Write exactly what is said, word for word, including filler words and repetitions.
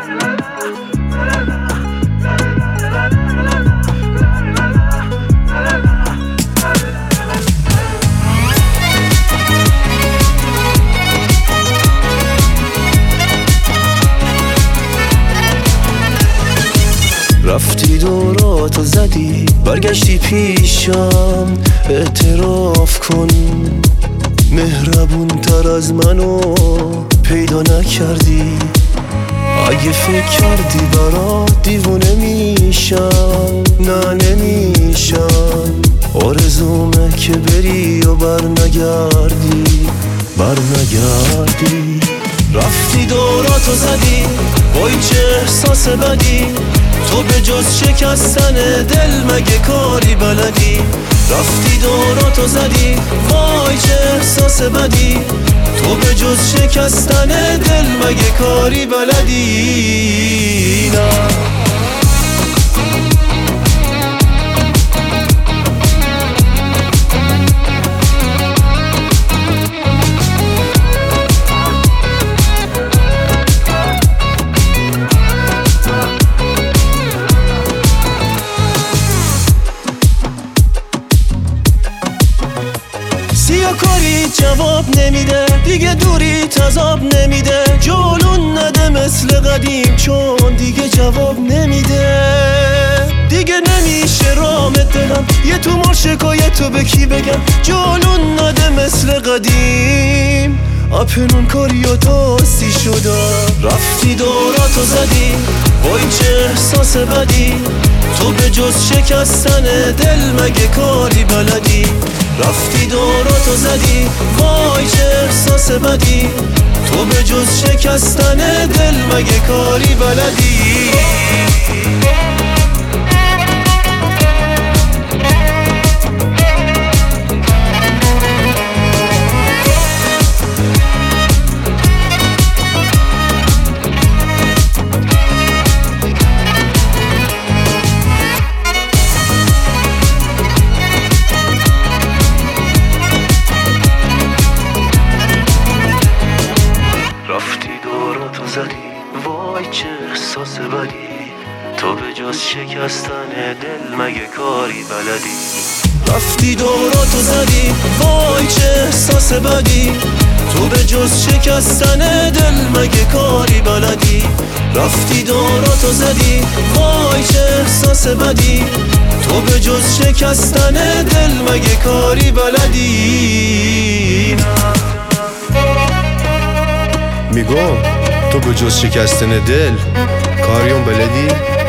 رفتی دوراتو زدی برگشتی پیشم، اعتراف کن مهربون تر از منو پیدا نکردی. اگه فکر کردی برات دیوونه میشم، نه نمیشم. آرزومه که بری و بر نگردی، بر نگردی. رفتی دوراتو زدی با این چه احساس بدی، تو به جز شکستن دل مگه کاری بلدی؟ رفتی دوراتو زدی وای چه احساس بدی، تو به جز شکستن دل مگه کاری بلدی؟ نه سیاکاری جواب نمیده، دیگه دوری تذاب نمیده. جولون نده مثل قدیم چون دیگه جواب نمیده. دیگه نمیشه رامت دلم، یه تو مار شکایت رو به کی بگم؟ جولون نده مثل قدیم، اپنون کاری و تاستی شدم. رفتی دوراتو زدی با این چه احساس بدی، تو به جز شکستن دل مگه کاری بلدی؟ رفتی دوراتو زدی وای چه احساس بدی، تو به جز شکستن دل مگه کاری بلدی؟ وای چه احساس بدی، تو به جز شکستن دل مگه کاری بلدی؟ رفتی دوراتو زدی وای چه احساس بدی، تو به جز شکستن دل مگه کاری بلدی؟ رفتی دوراتو زدی وای چه احساس بدی، تو به جز شکستن دل مگه کاری بلدی؟ میگم تو به جز شکستن دل کاریون بلدی؟